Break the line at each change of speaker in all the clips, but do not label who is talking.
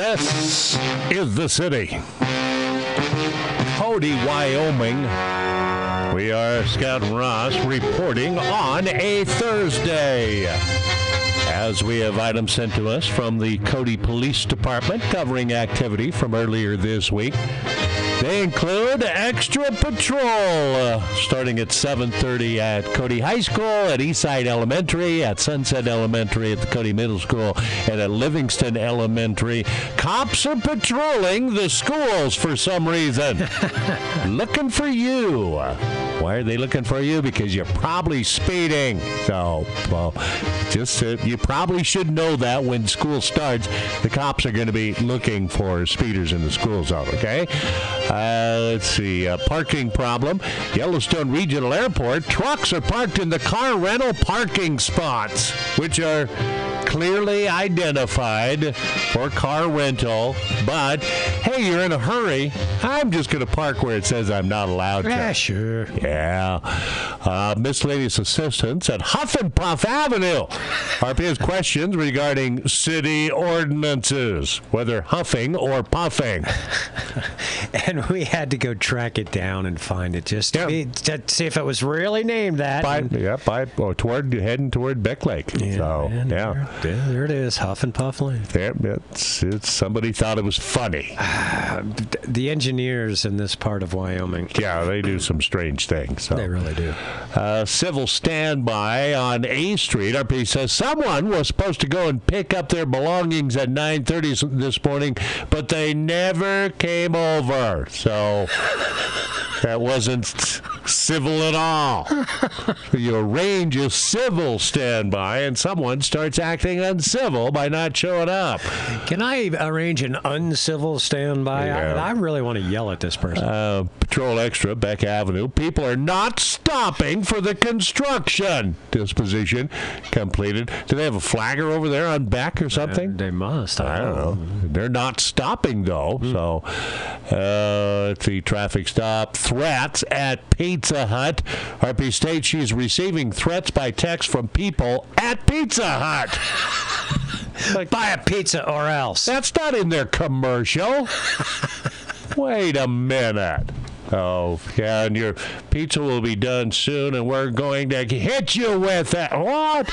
This is the city. Cody, Wyoming. We are Scout and Ross reporting on a Thursday. As we have items sent to us from the Cody Police Department covering activity from earlier this week. They include extra patrol starting at 7:30 at Cody High School, at Eastside Elementary, at Sunset Elementary, at the Cody Middle School, and at Livingston Elementary. Cops are patrolling the schools for some reason. Looking for you. Why are they looking for you? Because you're probably speeding. So, well, you probably should know that when school starts, the cops are going to be looking for speeders in the school zone, okay? Let's see. Parking problem. Yellowstone Regional Airport. Trucks are parked in the car rental parking spots, which are clearly identified for car rental. But, hey, you're in a hurry. I'm just going to park where it says I'm not allowed to.
Yeah, sure.
Yeah. Miscellaneous assistance at Huff and Puff Avenue. RP has questions regarding city ordinances, whether huffing or puffing.
And we had to go track it down and find it just to see if it was really named that.
Heading toward Beck Lake.
Yeah, there it is, Huff and Puff Lane.
It's somebody thought it was funny.
The engineers in this part of Wyoming.
Yeah, they do some strange things. So.
They really do.
Civil standby on A Street. RP says someone was supposed to go and pick up their belongings at 9:30 this morning, but they never came over. So that wasn't civil at all. You arrange a civil standby, and someone starts acting uncivil by not showing up.
Can I arrange an uncivil standby?
Yeah.
I really want to yell at this person.
Patrol Extra, Beck Avenue. People are not stopping for the construction. Disposition completed. Do they have a flagger over there on Beck or something?
They must.
I don't know. They're not stopping, though. So, let's see. Traffic stop. Threats at Pizza Hut. RP states she's receiving threats by text from people at Pizza Hut.
Buy a pizza or else.
That's not in their commercial. Wait a minute. Oh, yeah, and your pizza will be done soon, and we're going to hit you with that. What?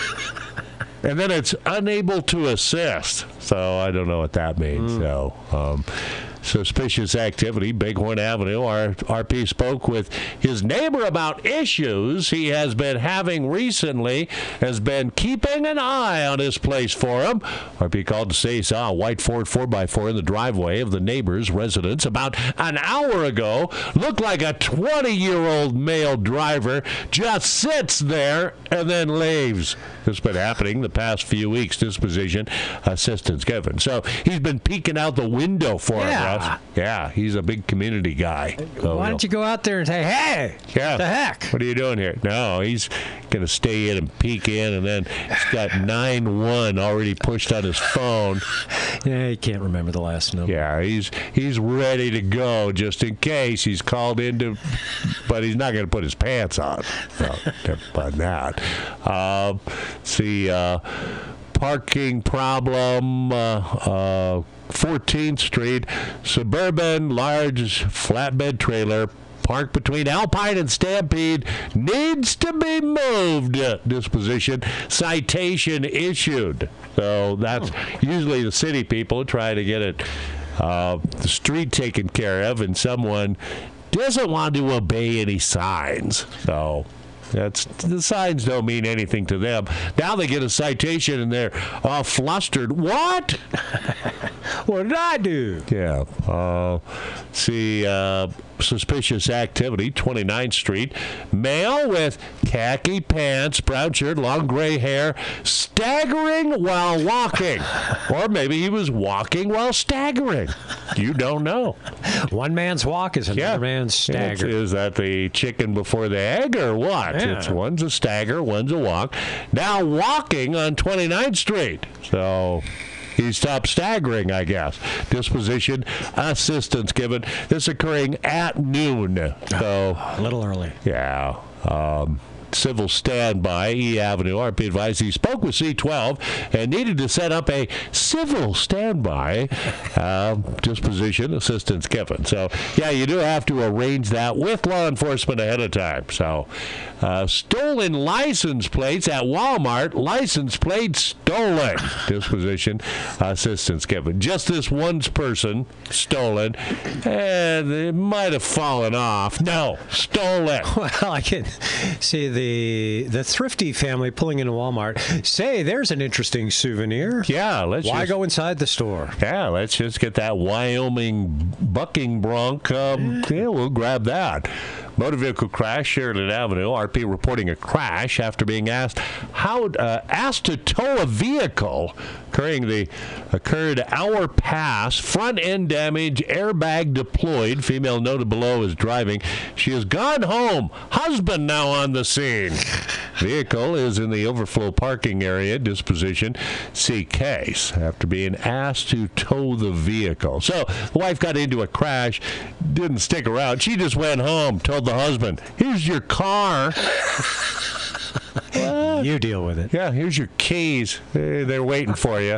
And then it's unable to assist. So I don't know what that means. So, suspicious activity, Bighorn Avenue. Our RP spoke with his neighbor about issues he has been having recently, has been keeping an eye on his place for him. RP called to say he saw a white Ford 4x4 in the driveway of the neighbor's residence about an hour ago. Looked like a 20-year-old male driver just sits there and then leaves. This has been happening the past few weeks. Disposition assistance given. So he's been peeking out the window for him, Russ. Yeah, he's a big community guy. So
why don't you go out there and say, hey, what the heck?
What are you doing here? No, he's going to stay in and peek in, and then he's got 9-1 already pushed on his phone.
Yeah, he can't remember the last number.
Yeah, he's ready to go just in case he's called into, but he's not going to put his pants on. So, never mind that. See, parking problem, 14th Street, suburban large flatbed trailer parked between Alpine and Stampede needs to be moved. Disposition citation issued. So that's usually the city people try to get it the street taken care of, and someone doesn't want to obey any signs. So the signs don't mean anything to them. Now they get a citation and they're all flustered. What?
What did I do?
Yeah. Suspicious activity, 29th Street. Male with khaki pants, brown shirt, long gray hair, staggering while walking. Or maybe he was walking while staggering. You don't know.
One man's walk is another man's stagger.
Is that the chicken before the egg or what?
Yeah.
One's a stagger, one's a walk. Now walking on 29th Street. So he stopped staggering, I guess. Disposition assistance given. This occurring at noon. So
a little early.
Yeah. civil standby, E Avenue. RP advised he spoke with C12 and needed to set up a civil standby disposition, Assistant Kevin. So, yeah, you do have to arrange that with law enforcement ahead of time. So, stolen license plates at Walmart. License plate stolen. Disposition, Assistant Kevin. Just this one person stolen, and it might have fallen off. No, stolen.
Well, I can see the thrifty family pulling into Walmart. Say, there's an interesting souvenir.
Yeah,
Why go inside the store?
Yeah, let's just get that Wyoming bucking bronc. Yeah, we'll grab that. Motor vehicle crash, Sheridan Avenue. RP reporting a crash after being asked to tow a vehicle. Occurred hour past. Front end damage. Airbag deployed. Female noted below is driving. She has gone home. Husband now on the scene. Vehicle is in the overflow parking area. Disposition, see case. After being asked to tow the vehicle. So the wife got into a crash. Didn't stick around. She just went home. Told the husband, here's your car.
You deal with it.
Yeah, here's your keys. They're waiting for you.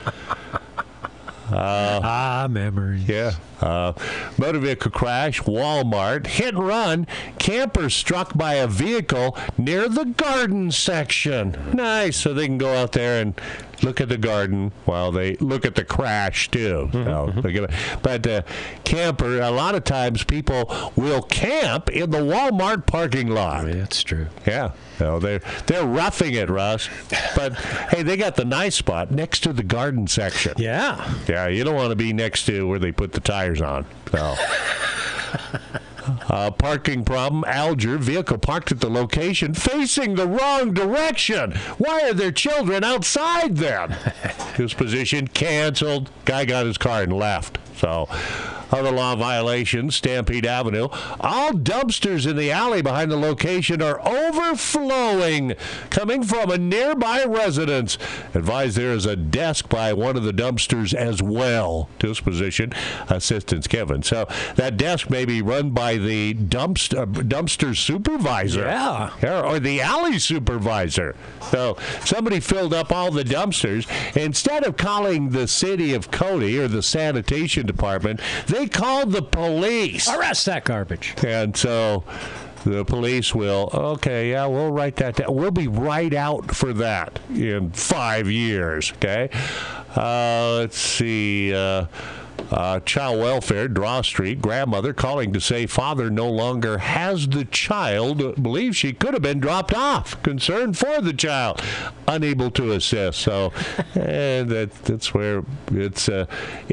Memories.
Yeah. Motor vehicle crash, Walmart, hit and run, camper struck by a vehicle near the garden section. Nice, so they can go out there and look at the garden while they look at the crash too. But camper, a lot of times people will camp in the Walmart parking lot.
Yeah, that's true.
Yeah. No, they're roughing it, Russ. But hey, they got the nice spot next to the garden section.
Yeah.
Yeah, you don't want to be next to where they put the tires on. So. Parking problem, Alger. Vehicle parked at the location facing the wrong direction. Why are there children outside then? Disposition canceled. Guy got his car and left. So, other law violations, Stampede Avenue. All dumpsters in the alley behind the location are overflowing, coming from a nearby residence. Advised there is a desk by one of the dumpsters as well. Disposition, Assistant Kevin. So that desk may be run by the dumpster supervisor.
Yeah.
Or the alley supervisor. So somebody filled up all the dumpsters. Instead of calling the city of Cody or the sanitation department, they called the police.
Arrest that garbage.
And so the police will, we'll write that down. We'll be right out for that in 5 years, okay? Let's see. Child welfare, Draw Street, grandmother calling to say father no longer has the child, believes she could have been dropped off, concerned for the child, unable to assist. So that's where it's a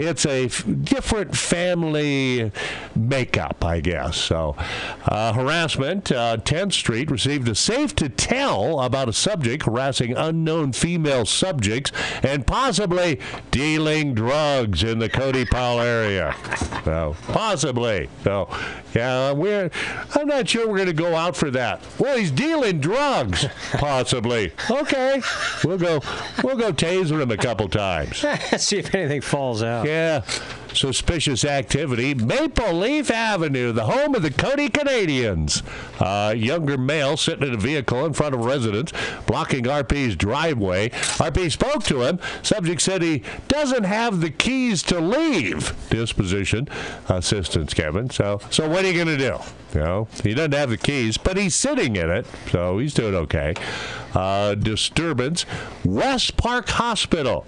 different family makeup, I guess. So harassment, 10th Street received a safe to tell about a subject harassing unknown female subjects and possibly dealing drugs in the Cody Powell area. So, possibly. So, yeah, I'm not sure we're going to go out for that. Well, he's dealing drugs. Possibly. Okay. We'll go taser him a couple times.
See if anything falls out.
Yeah. Suspicious activity. Maple Leaf Avenue, the home of the Cody Canadians. Younger male sitting in a vehicle in front of residence, blocking RP's driveway. RP spoke to him. Subject said he doesn't have the keys to leave. Disposition, Assistant Kevin. So what are you going to do? He doesn't have the keys, but he's sitting in it, so he's doing okay. Disturbance. West Park Hospital.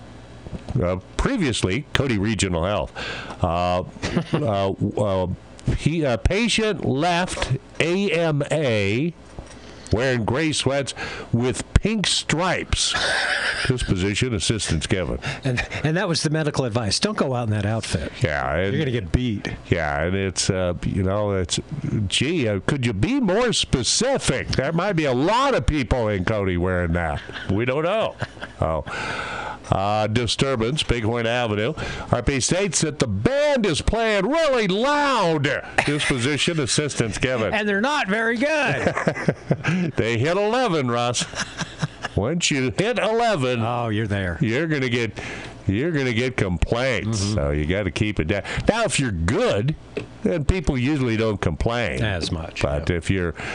Previously, Cody Regional Health. Patient left AMA wearing gray sweats with pink stripes. Disposition, Assistant Kevin.
And that was the medical advice. Don't go out in that outfit.
Yeah.
You're going to get beat.
Yeah, and it's, could you be more specific? There might be a lot of people in Cody wearing that. We don't know. Disturbance, Bighorn Avenue. RP states that the band is playing really loud. Disposition, Assistant Kevin.
And they're not very good.
They hit 11, Russ. Once you hit 11,
you're there.
You're going to get you're going to get complaints. So you got to keep it down. Now, if you're good, then people usually don't complain
as much.
But if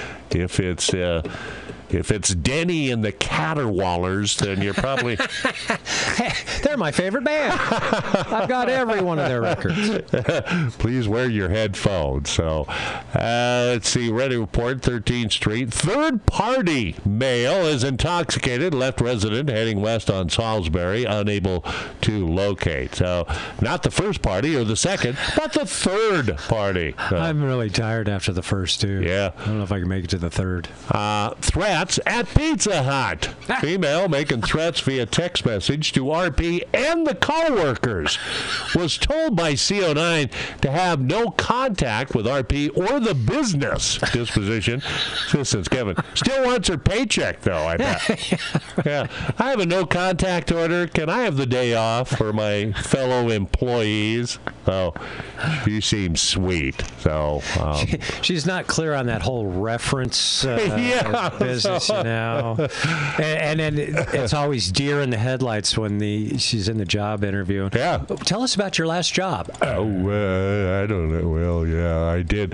it's Denny and the Caterwallers, then you're probably...
Hey, they're my favorite band. I've got every one of their records.
Please wear your headphones. So, let's see. Ready report, 13th Street. Third-party male is intoxicated, left resident heading west on Salisbury, unable to locate. So, not the first party or the second, but the third party.
I'm really tired after the first two.
Yeah.
I don't know if I can make it to the third.
Threats at Pizza Hut. Female making threats via text message to RP and the co-workers. Was told by CO9 to have no contact with RP or the business disposition. Assistant Kevin still wants her paycheck, though, I bet. Yeah. I have a no contact order. Can I have the day off for my fellow employees? Oh, she seems sweet. So
she's not clear on that whole reference business, you know. And then it's always deer in the headlights when she's in the job interview.
Yeah.
Tell us about your last job.
Oh, I don't know. Well, yeah, I did.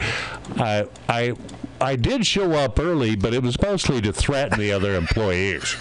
I did show up early, but it was mostly to threaten the other employees.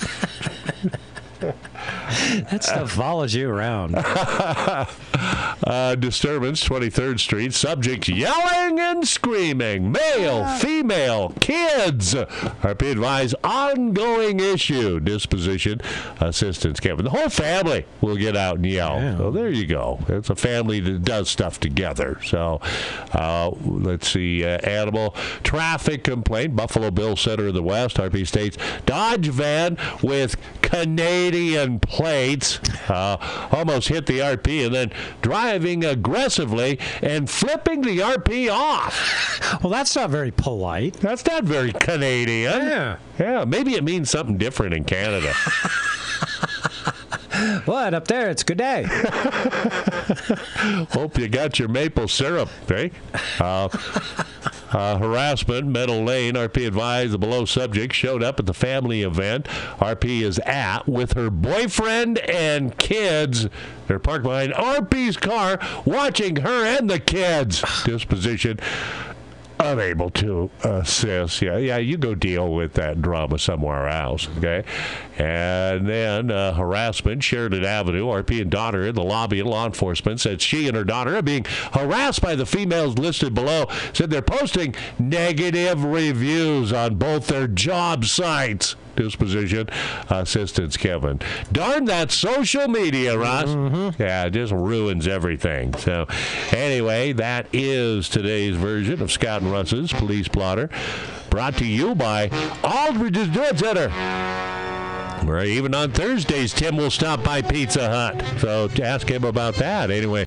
That stuff follows you around.
Disturbance, 23rd Street. Subject yelling and screaming. Male, female, kids. RP advised ongoing issue. Disposition assistance Kevin. The whole family will get out and yell. Yeah. So there you go. It's a family that does stuff together. So let's see. Animal traffic complaint. Buffalo Bill Center of the West. RP states Dodge van with Canadian plates almost hit the RP and then driving aggressively and flipping the RP off.
Well, that's not very polite.
That's not very Canadian. Yeah, maybe it means something different in Canada.
What? Up there, it's good day.
Hope you got your maple syrup, eh? Harassment, Meadow Lane. RP advised the below subject showed up at the family event RP is at with her boyfriend and kids. They're parked behind RP's car watching her and the kids. Disposition unable to assist. Yeah, you go deal with that drama somewhere else, okay? And then harassment, Sheridan Avenue, RP and daughter in the lobby, and law enforcement said she and her daughter are being harassed by the females listed below. Said they're posting negative reviews on both their job sites. Disposition assistance Kevin. Darn that social media, Ross. Mm-hmm. Yeah, it just ruins everything. So anyway, that is today's version of Scout and Russ's Police Blotter, brought to you by Aldridge's Donut Center. Right, even on Thursdays, Tim will stop by Pizza Hut. So ask him about that. Anyway.